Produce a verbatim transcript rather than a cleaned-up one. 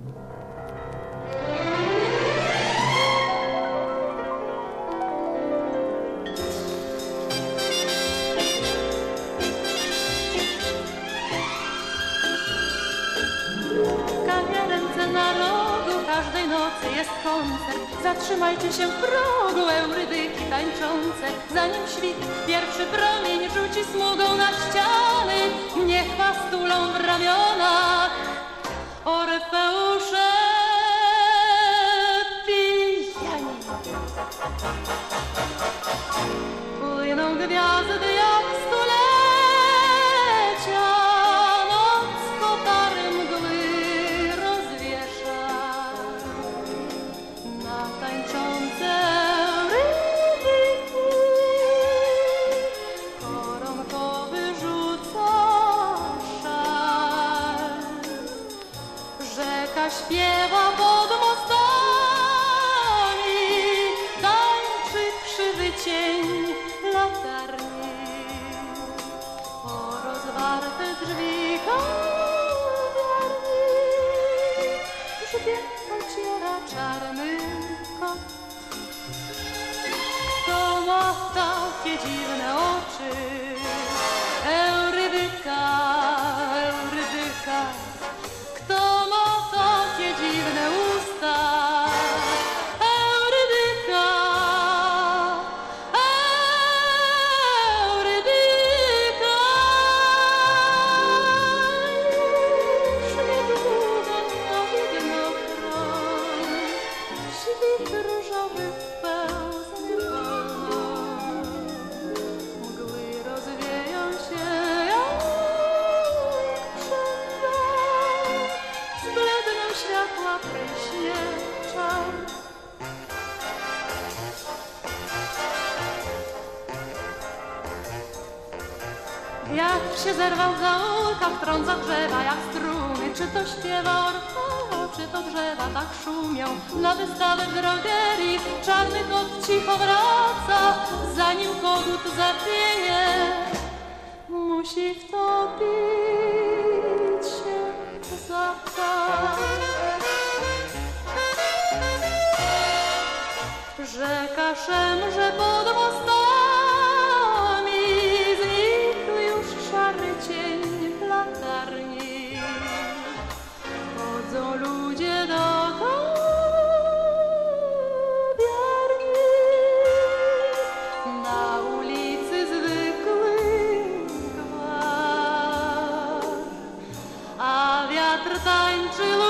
Każdej nocy jest koncert, zatrzymajcie się w progu, Eurydyki tańczące. Zanim świt pierwszy promień rzuci smugą na ściany, niech was tulą w ramionach Orfeusze pijani. Płyną gwiazdy jak stulecia, noc kotary mgły rozwiesza. Na tańczące Eurydyki koronkowy rzuca szal. Rzeka śpiewa pod mostami, tańczy krzywy cień latarni. O rozwarte drzwi kawiarni grzbiet ociera czarny kot. Kto ma takie dziwne oczy? Eurydyka, Eurydyka. Kto ma takie dziwne usta? Eurydyka, Eurydyka. Już niedługo na widnokrąg świt różowy pełznie wolno. Mgły rozwieją się jak przędza, zbledną światła pryśnie czar. Wiatr się zerwał w zaułkach, trąca drzewa jak struny. Czy to śpiewa Orfeo, czy to drzewa tak szumią? Na wystawę w drogerii czarny kot cicho wraca. Zanim kogut zapieje, musi wtopić się za tak. Rzeka szemrze pod mostami, znikł już szary cień latarni. Chodzą ludzie do kawiarni, na ulicy zwykły gwar, a wiatr tańczy